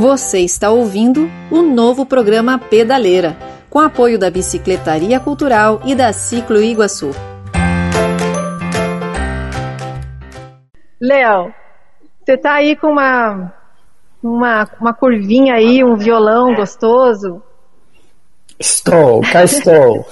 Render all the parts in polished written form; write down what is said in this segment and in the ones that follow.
Você está ouvindo o novo programa Pedaleira, com apoio da Bicicletaria Cultural e da Ciclo Iguaçu. Léo, você tá aí com uma curvinha aí, um violão gostoso? Cá estou.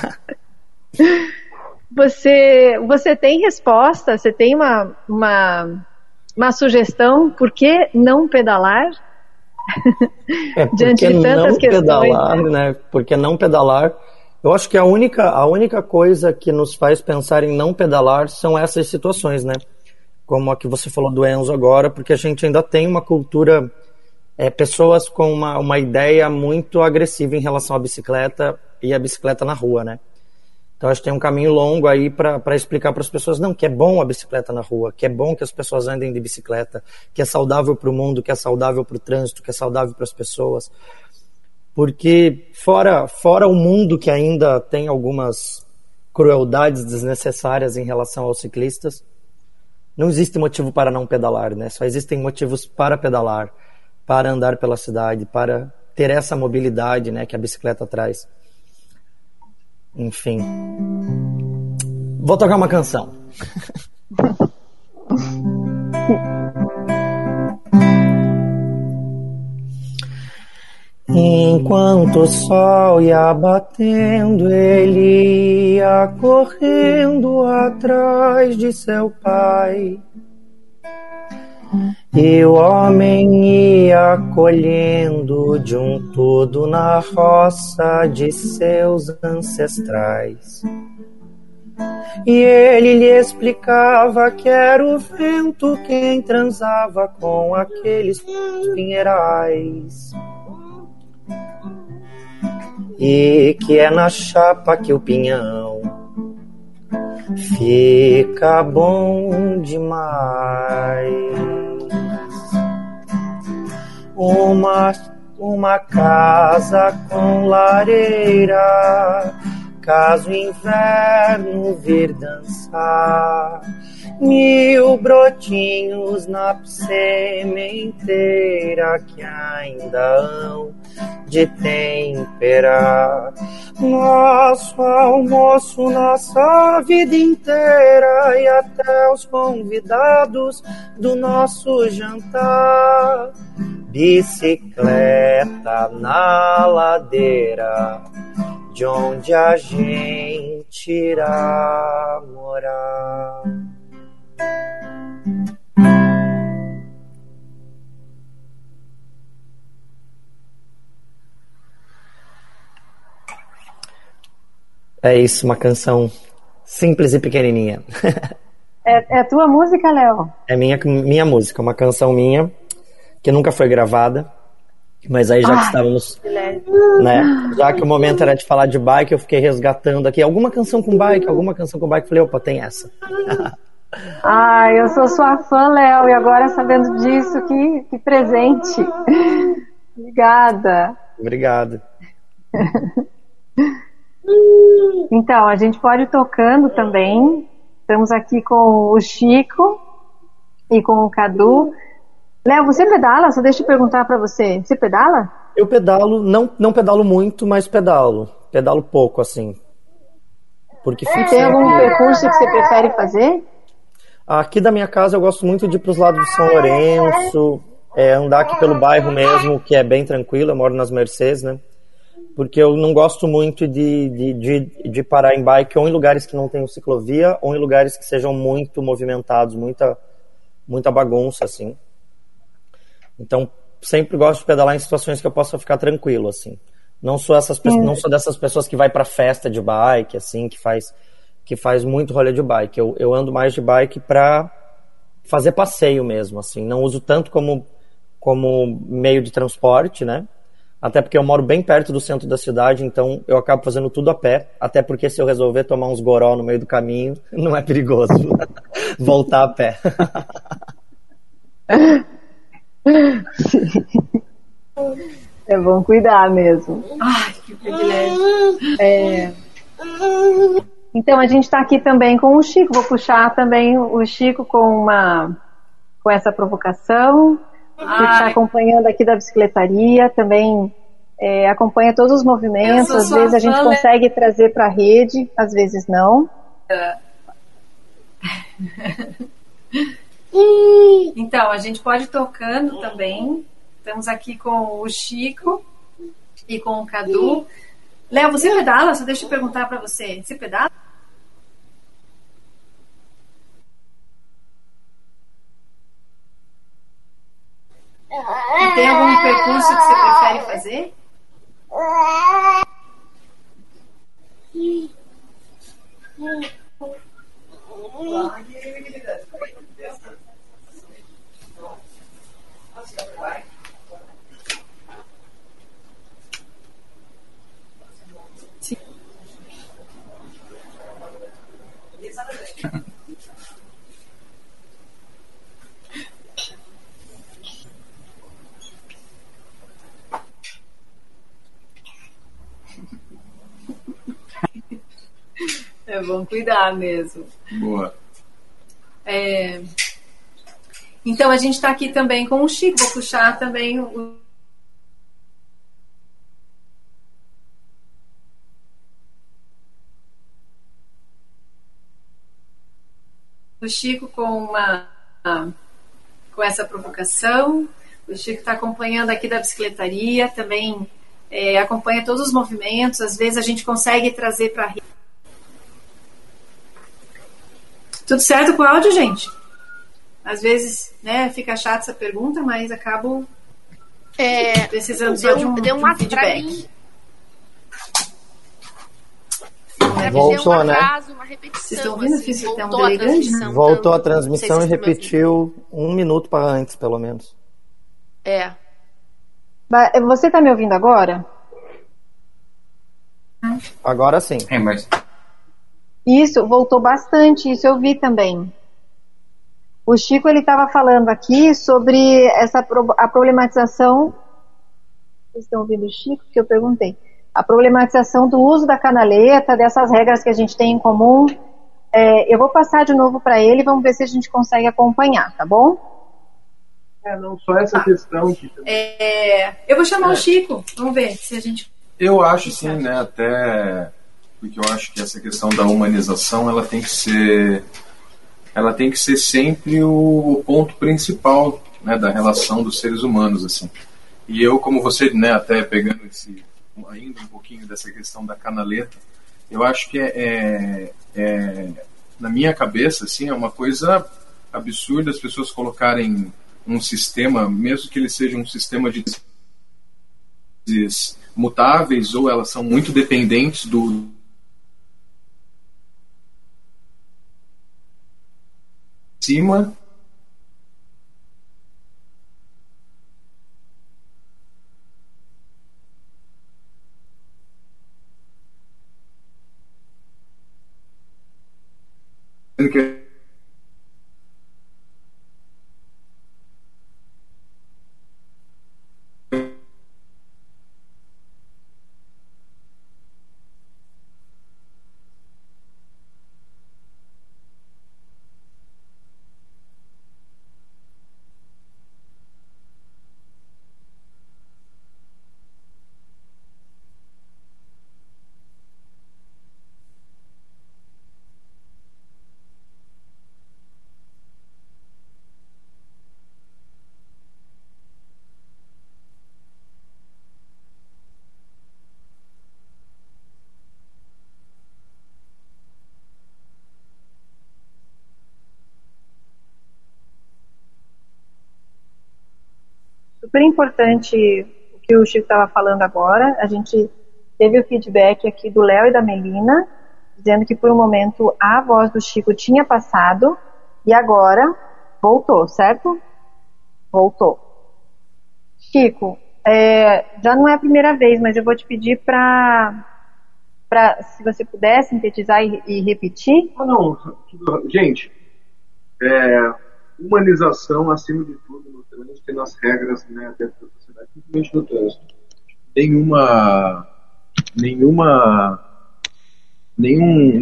Você tem resposta? Você tem uma sugestão? Por que não pedalar? Diante de tantas questões, pedalar, né? Porque não pedalar? Eu acho que a única coisa que nos faz pensar em não pedalar são essas situações, né? Como a que você falou do Enzo agora, porque a gente ainda tem uma cultura, pessoas com uma ideia muito agressiva em relação à bicicleta e a bicicleta na rua, né? Então acho que tem um caminho longo aí para explicar para as pessoas, não, que é bom a bicicleta na rua, que é bom que as pessoas andem de bicicleta, que é saudável para o mundo, que é saudável para o trânsito, que é saudável para as pessoas. Porque fora o mundo que ainda tem algumas crueldades desnecessárias em relação aos ciclistas, não existe motivo para não pedalar, né? Só existem motivos para pedalar, para andar pela cidade, para ter essa mobilidade, né, que a bicicleta traz. Enfim. Vou tocar uma canção. Enquanto o sol ia batendo, ele ia correndo atrás de seu pai. E o homem ia colhendo de um todo na roça de seus ancestrais. E ele lhe explicava que era o vento quem transava com aqueles pinheirais. E que é na chapa que o pinhão fica bom demais. Uma casa com lareira, caso o inverno vir dançar, 1000 brotinhos na sementeira que ainda hão de temperar nosso almoço, nossa vida inteira e até os convidados do nosso jantar. Bicicleta na ladeira de onde a gente irá morar. É isso, uma canção simples e pequenininha. É tua música, Léo? É minha música, uma canção minha, que nunca foi gravada, mas aí já que estávamos, né, já que o momento era de falar de bike, eu fiquei resgatando aqui alguma canção com bike, falei, opa, tem essa. Eu sou sua fã, Léo, e agora sabendo disso, que presente. Obrigada. Obrigado. Então, a gente pode ir tocando também. Estamos aqui com o Chico e com o Cadu. Léo, você pedala? Só deixa eu perguntar pra você. Você pedala? Eu pedalo, não pedalo muito, mas pedalo. Pedalo pouco, assim. Porque tem algum percurso que você prefere fazer? Aqui da minha casa eu gosto muito de ir pros lados de São Lourenço, andar aqui pelo bairro mesmo, que é bem tranquilo. Eu moro nas Mercês, né? Porque eu não gosto muito de parar em bike ou em lugares que não tenham ciclovia ou em lugares que sejam muito movimentados, muita bagunça, assim. Então, sempre gosto de pedalar em situações que eu possa ficar tranquilo, assim. Não sou dessas pessoas que vai pra festa de bike, assim, que faz muito rolê de bike. Eu ando mais de bike pra fazer passeio mesmo, assim. Não uso tanto como meio de transporte, né? Até porque eu moro bem perto do centro da cidade, então eu acabo fazendo tudo a pé. Até porque se eu resolver tomar uns goró no meio do caminho, não é perigoso voltar a pé. É bom cuidar mesmo. Ai, que privilégio. Então a gente está aqui também com o Chico. Vou puxar também o Chico com essa provocação. O Chico está acompanhando aqui da bicicletaria, também acompanha todos os movimentos, às vezes a gente consegue trazer para a rede, às vezes não. Então, a gente pode ir tocando também. Estamos aqui com o Chico e com o Cadu. Léo, você pedala? Só deixa eu perguntar para você. Você pedala? E tem algum percurso que você prefere fazer? É bom cuidar mesmo. Boa. Então a gente está aqui também com o Chico. Vou puxar também o Chico com essa provocação. O Chico está acompanhando aqui da bicicletaria, também acompanha todos os movimentos. Às vezes a gente consegue trazer para a rede. Tudo certo com o áudio, gente? Às vezes, né, fica chato essa pergunta, mas acabo precisando só de um feedback. Voltou, né? Uma repetição, vocês estão ouvindo? assim, Voltou a transmissão. Voltou a transmissão e repetiu 1 minuto para antes, pelo menos. Você está me ouvindo agora? Agora sim. Mas... Isso, voltou bastante, isso eu vi também. O Chico, ele estava falando aqui sobre a problematização. Vocês estão ouvindo o Chico? Que eu perguntei. A problematização do uso da canaleta, dessas regras que a gente tem em comum. Eu vou passar de novo para ele, vamos ver se a gente consegue acompanhar, tá bom? Não só essa questão de... Eu vou chamar o Chico, vamos ver se a gente... Eu acho sim, né, até porque eu acho que essa questão da humanização, ela tem que ser sempre o ponto principal, né, da relação dos seres humanos, assim. E eu, como você, né, até pegando ainda um pouquinho dessa questão da canaleta, eu acho que na minha cabeça, assim, é uma coisa absurda as pessoas colocarem um sistema, mesmo que ele seja um sistema de mutáveis, ou elas são muito dependentes do cima, que Super importante o que o Chico estava falando agora. A gente teve o feedback aqui do Léo e da Melina, dizendo que por um momento a voz do Chico tinha passado e agora voltou, certo? Voltou. Chico, já não é a primeira vez, mas eu vou te pedir para se você puder sintetizar e repetir. Não, gente, humanização acima de tudo no trânsito e nas regras, né, dentro da sociedade, principalmente no trânsito.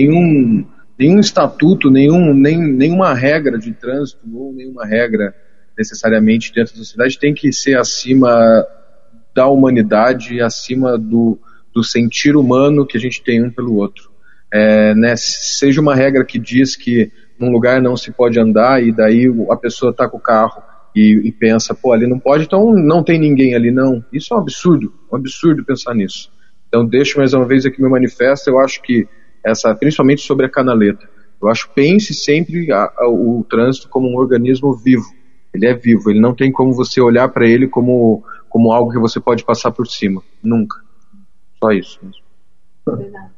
Nenhum estatuto, nenhuma regra de trânsito ou nenhuma regra necessariamente dentro da sociedade, tem que ser acima da humanidade, acima do sentir humano que a gente tem um pelo outro. Né, seja uma regra que diz que num lugar não se pode andar e daí a pessoa está com o carro e pensa, pô, ali não pode, então não tem ninguém ali, não. Isso é um absurdo pensar nisso. Então deixo mais uma vez aqui meu manifesto. Eu acho que principalmente sobre a canaleta, eu acho, pense sempre o trânsito como um organismo vivo. Ele é vivo, ele não tem como você olhar para ele como algo que você pode passar por cima, nunca. Só isso mesmo. Verdade.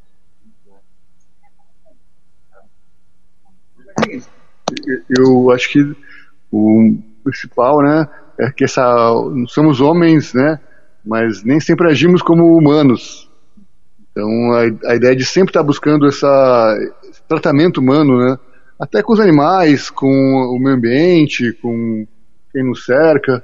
Eu acho que o principal, né, é que somos homens, né, mas nem sempre agimos como humanos. Então a ideia de sempre estar buscando esse tratamento humano, né, até com os animais, com o meio ambiente, com quem nos cerca,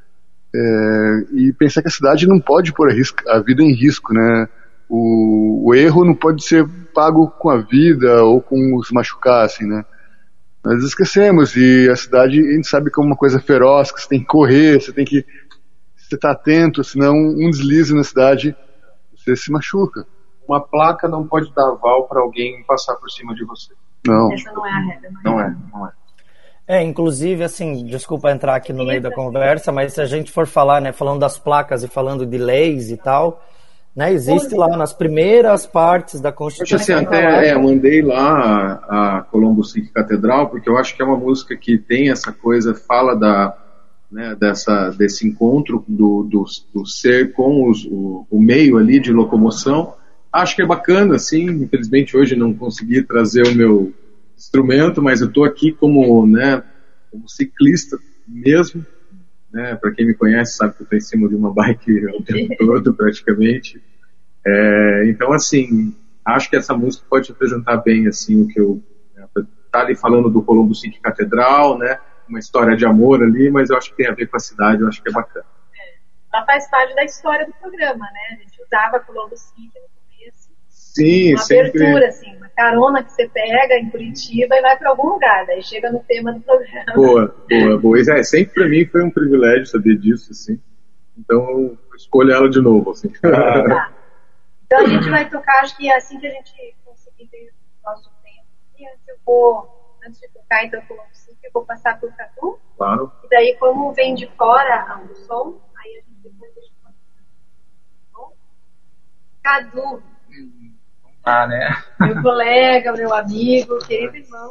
e pensar que a cidade não pode pôr a vida em risco, né. O erro não pode ser pago com a vida ou com os machucar, assim, né. Nós esquecemos, e a cidade, a gente sabe que é uma coisa feroz, que você tem que correr, você tá atento, senão um deslize na cidade, você se machuca. Uma placa não pode dar aval para alguém passar por cima de você. Não. Essa não é a regra. Não é. Inclusive, assim, desculpa entrar aqui no meio da conversa, mas se a gente for falar, né, falando das placas e falando de leis e tal, né, existe lá nas primeiras partes da Constituição. Assim, até mandei lá a Colombo Sikh Catedral, porque eu acho que é uma música que tem essa coisa, fala desse encontro do ser com o meio ali de locomoção. Acho que é bacana, assim. Infelizmente hoje não consegui trazer o meu instrumento, mas eu estou aqui como ciclista mesmo, né? Para quem me conhece sabe que eu estou em cima de uma bike o tempo todo praticamente. Então, assim, acho que essa música pode representar bem assim o que eu tá ali falando do Colombo Sikh Catedral, né? Uma história de amor ali, mas eu acho que tem a ver com a cidade. Eu acho que é bacana. Ela faz parte da história do programa, né? A gente usava Colombo Sikh no começo. Sim, uma abertura, assim, uma carona que você pega em Curitiba e vai para algum lugar, daí chega no tema do programa. Boa. Sempre para mim foi um privilégio saber disso, assim. Então eu escolho ela de novo, assim. Tá. Então a gente vai tocar, acho que é assim que a gente conseguir ter o nosso tempo. E antes de tocar então o Colombo Sikh, eu vou passar pro Cadu. Claro. E daí como vem de fora o som, aí a gente depois deixa o som. Cadu. Né? Meu colega, meu amigo, querido irmão.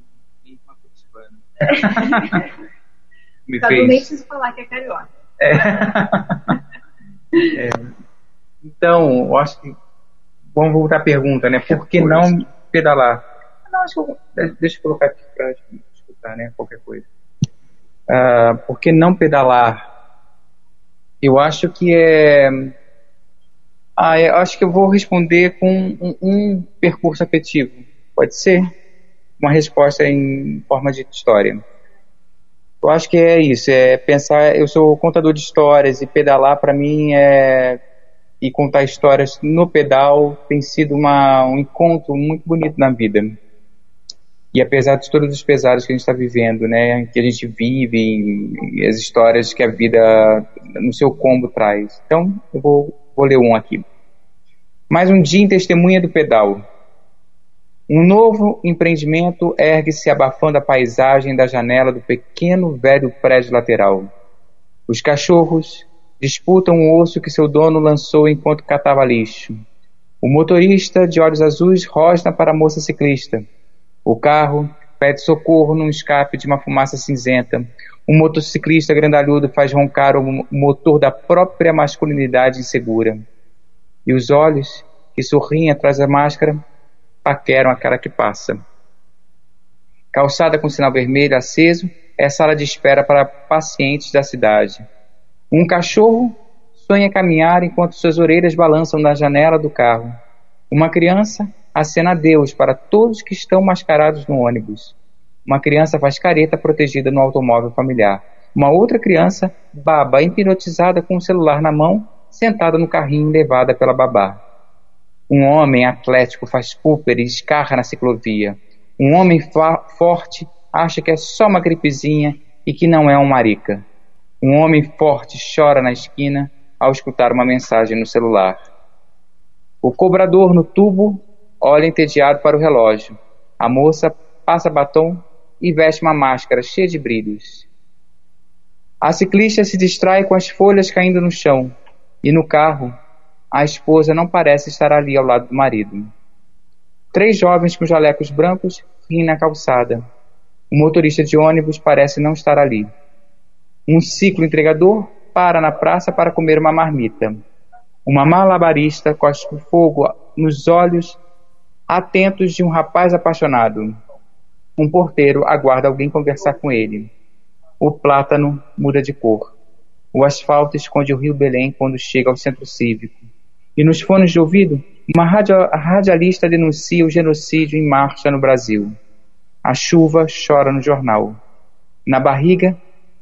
Cadu nem preciso falar que é carioca. Então, eu acho que vamos voltar à pergunta, né? Por que não pedalar? Não, acho que deixa eu colocar aqui para escutar, né? Qualquer coisa. Por que não pedalar? Eu acho que eu acho que eu vou responder com um percurso afetivo. Pode ser? Uma resposta em forma de história. Eu acho que é isso, pensar, eu sou contador de histórias e pedalar para mim e contar histórias no pedal tem sido um encontro muito bonito na vida. E apesar de todos os pesares que a gente está vivendo, né, que a gente vive, e as histórias que a vida no seu combo traz. Então, eu vou ler um aqui. Mais um dia em testemunha do pedal. Um novo empreendimento ergue-se abafando a paisagem da janela do pequeno velho prédio lateral. Os cachorros disputam o osso que seu dono lançou enquanto catava lixo. O motorista, de olhos azuis, rosna para a moça ciclista. O carro pede socorro num escape de uma fumaça cinzenta. Um motociclista grandalhudo faz roncar o motor da própria masculinidade insegura. E os olhos, que sorriem atrás da máscara, paqueram a cara que passa. Calçada com sinal vermelho aceso, é a sala de espera para pacientes da cidade. Um cachorro sonha caminhar enquanto suas orelhas balançam na janela do carro. Uma criança acena adeus para todos que estão mascarados no ônibus. Uma criança faz careta protegida no automóvel familiar. Uma outra criança baba hipnotizada com o celular na mão, sentada no carrinho levada pela babá. Um homem atlético faz Cooper e escarra na ciclovia. Um homem forte acha que é só uma gripezinha e que não é um marica. Um homem forte chora na esquina ao escutar uma mensagem no celular. O cobrador no tubo olha entediado para o relógio. A moça passa batom e veste uma máscara cheia de brilhos. A ciclista se distrai com as folhas caindo no chão. E no carro, a esposa não parece estar ali ao lado do marido. 3 jovens com jalecos brancos riem na calçada. O motorista de ônibus parece não estar ali. Um ciclo entregador para na praça para comer uma marmita. Uma malabarista cospe fogo nos olhos atentos de um rapaz apaixonado. Um porteiro aguarda alguém conversar com ele. O plátano muda de cor. O asfalto esconde o Rio Belém quando chega ao centro cívico. E nos fones de ouvido, uma radialista denuncia o genocídio em marcha no Brasil. A chuva chora no jornal. Na barriga,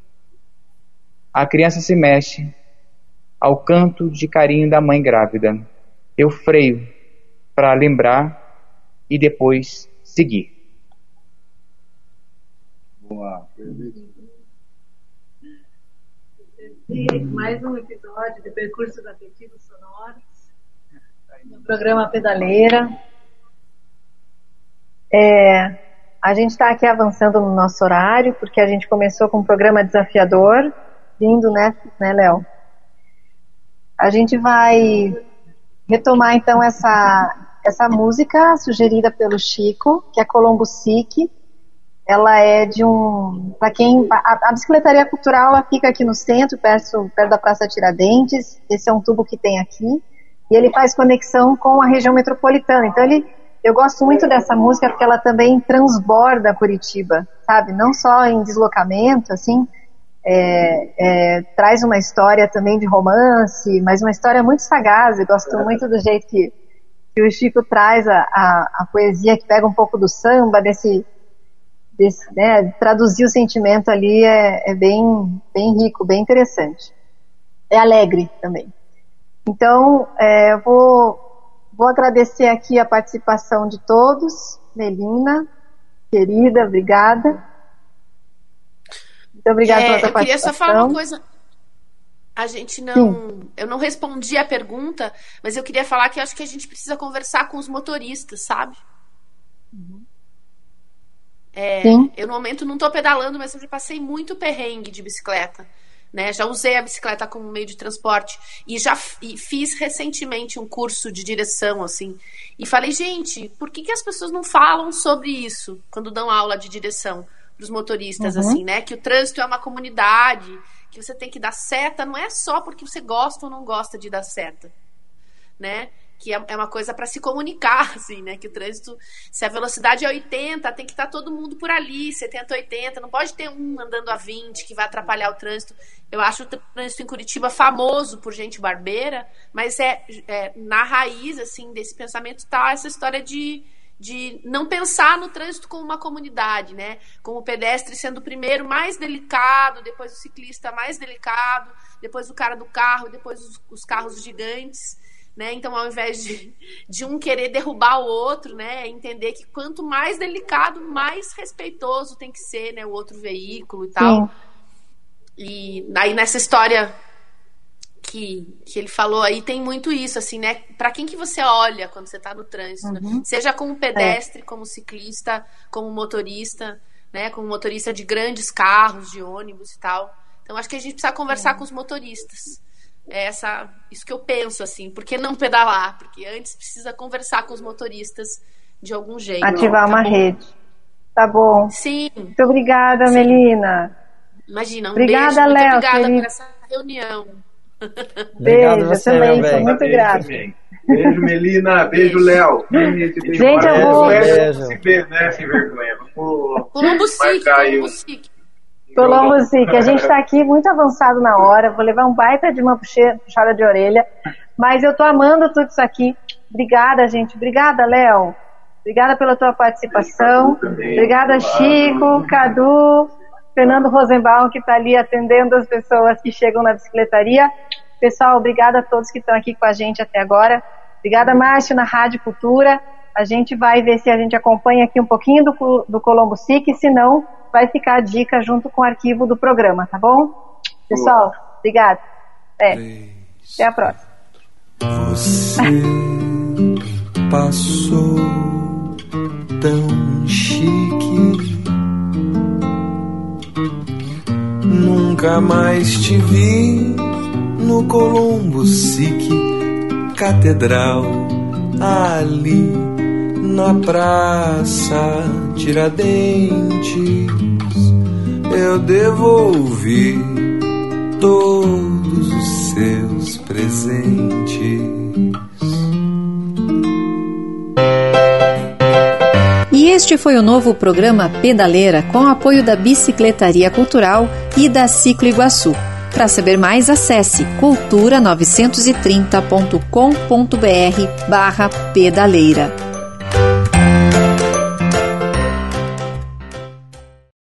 a criança se mexe ao canto de carinho da mãe grávida. Eu freio para lembrar e depois seguir. Boa. Mais um episódio de Percursos Afetivos Sonoros no programa Pedaleira. A gente está aqui avançando no nosso horário, porque a gente começou com um programa desafiador, lindo, né, Léo? A gente vai retomar então essa música sugerida pelo Chico, que é Colombo Sique. Ela é de para quem... A Bicicletaria Cultural, ela fica aqui no centro, perto da Praça Tiradentes. Esse é um tubo que tem aqui. E ele faz conexão com a região metropolitana. Então eu gosto muito dessa música porque ela também transborda Curitiba, sabe? Não só em deslocamento, assim, traz uma história também de romance, mas uma história muito sagaz. Eu gosto muito do jeito que o Chico traz a poesia, que pega um pouco do samba, né, traduzir o sentimento ali é bem rico, bem interessante. É alegre também. Então, eu vou agradecer aqui a participação de todos. Melina, querida, obrigada. Muito obrigada pela sua participação. Eu queria só falar uma coisa. A gente eu não respondi a pergunta, mas eu queria falar que eu acho que a gente precisa conversar com os motoristas, sabe? Eu no momento não estou pedalando, mas eu já passei muito perrengue de bicicleta, né? Já usei a bicicleta como meio de transporte e fiz recentemente um curso de direção, assim, e falei, gente, por que as pessoas não falam sobre isso quando dão aula de direção para os motoristas, assim, né? Que o trânsito é uma comunidade, que você tem que dar seta, não é só porque você gosta ou não gosta de dar seta, né? Que é uma coisa para se comunicar, assim, né? Que o trânsito, se a velocidade é 80, tem que estar todo mundo por ali, 70, 80, não pode ter um andando a 20 que vai atrapalhar o trânsito. Eu acho o trânsito em Curitiba famoso por gente barbeira, mas na raiz, assim, desse pensamento tá essa história de não pensar no trânsito como uma comunidade, né? Como o pedestre sendo o primeiro mais delicado, depois o ciclista mais delicado, depois o cara do carro, depois os carros gigantes, né? Então, ao invés de um querer derrubar o outro, né, entender que quanto mais delicado, mais respeitoso tem que ser, né, o outro veículo e tal. Sim. E aí nessa história que ele falou aí, tem muito isso, assim, né? Pra quem que você olha quando você tá no trânsito, né? Seja como pedestre, como ciclista, como motorista, né? Como motorista de grandes carros, de ônibus e tal. Então, acho que a gente precisa conversar com os motoristas. Isso que eu penso, assim, por que não pedalar? Porque antes precisa conversar com os motoristas de algum jeito. Ativar uma rede. Tá bom. Sim. Muito obrigada, sim. Melina. Imagina, obrigada, beijo. Léo, muito obrigada querido. por essa reunião. Beijo, você, também, sou muito grata. Beijo, Melina. Beijo, Léo. Gente, eu vou... Beijo. Se vê, né, sem vergonha. Colombo Sique. Colombo Sique, a gente está aqui muito avançado na hora, vou levar um baita de uma puxada de orelha, mas eu tô amando tudo isso aqui. Obrigada, gente. Obrigada, Léo. Obrigada pela tua participação. Obrigada, Chico, Cadu, Fernando Rosenbaum, que está ali atendendo as pessoas que chegam na bicicletaria. Pessoal, obrigada a todos que estão aqui com a gente até agora. Obrigada, Márcio, na Rádio Cultura. A gente vai ver se a gente acompanha aqui um pouquinho do Colombo Sique, se não, vai ficar a dica junto com o arquivo do programa, tá bom? Pessoal, obrigada. Até a próxima. Você passou tão chique, nunca mais te vi no Colombo Sique Catedral, ali na Praça Tiradentes. Eu devolvi todos os seus presentes. E este foi o novo programa Pedaleira, com apoio da Bicicletaria Cultural e da Ciclo Iguaçu. Para saber mais, acesse cultura930.com.br/pedaleira.